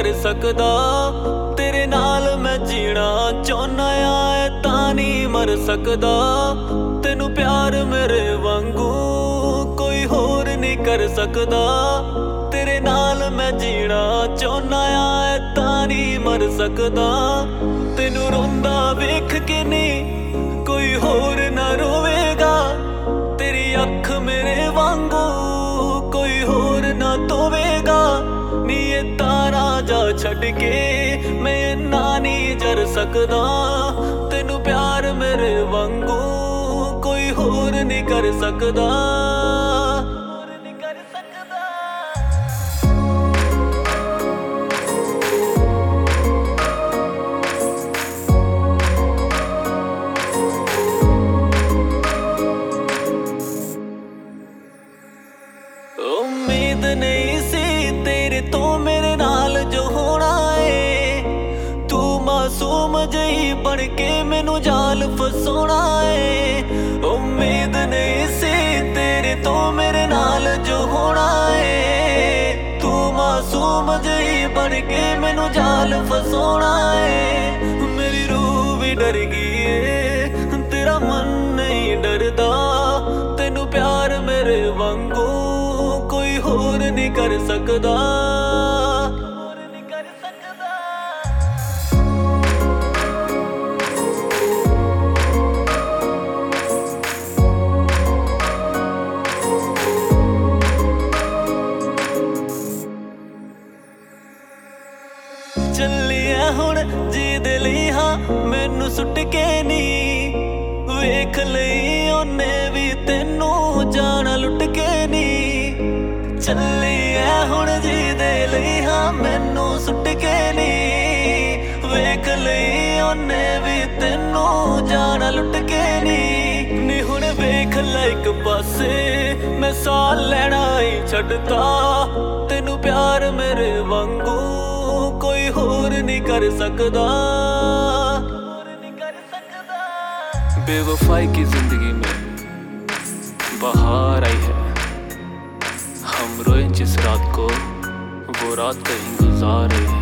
कर सकदा। तेरे नाल मैं जीना चाहुंदा आ तां नहीं मर सकदा। तेनू प्यार मेरे वांगू कोई होर नहीं कर सकदा। तेरे नाल मैं जीना चाहुंदा आ तां नहीं मर सकदा। तेनू रोंदा वेख के नहीं कोई होर ना रोवेगा। तेरी अख मेरे वांगू कोई होर ना धोवेगा। नी ये तारा जा छड़ के मैं इन्ना नहीं जर सकदा। तेनू प्यार मेरे वांगू कोई होर नहीं कर सकदा। उम्मीद नहीं सी तेरे तो मेरे नाल जो होना है। तू मासूम जही बन के मैनू जाल फसाना है। उम्मीद नहीं सी तेरे तो मेरे नाल जो होना है। तू मासूम जही बन के मैनू जाल फसाना है। मेरी रूह भी डर गई है तेरा मन नहीं डरदा। तेनू प्यार मेरे वांगू कोई होर नहीं कर सकदा। ਚੱਲਿਆ ਹੁਣ ਜਿਹਦੇ ਲਈ ਹਾਂ ਮੈਨੂੰ ਸੁੱਟ ਕੇ ਨੀ। ਵੇਖ ਲਈ ਉਹਨੇ ਵੀ ਤੈਨੂੰ ਜਾਣਾ ਲੁੱਟ ਕੇ ਨੀ। ਚੱਲਿਆ ਹੁਣ ਜਿਹਦੇ ਲਈ ਹਾਂ ਮੈਨੂੰ ਸੁੱਟ ਕੇ ਨੀ। ਵੇਖ ਲਈ ਉਹਨੇ ਵੀ ਤੈਨੂੰ ਜਾਣਾ ਲੁੱਟ ਕੇ ਨੀ। ਨੀ ਹੁਣ ਵੇਖ ਲੈ ਇੱਕ ਪਾਸੇ ਮੈਂ ਸਾਹ ਲੈਣਾ ਹੀ ਛੱਡਤਾ। ਤੈਨੂੰ ਪਿਆਰ ਮੇਰੇ ਵਾਂਗੂ कोई होर नहीं कर सकदा। बेवफाई की जिंदगी में बहार आई है। हम रोए जिस रात को वो रात कहीं गुजार रहे हैं।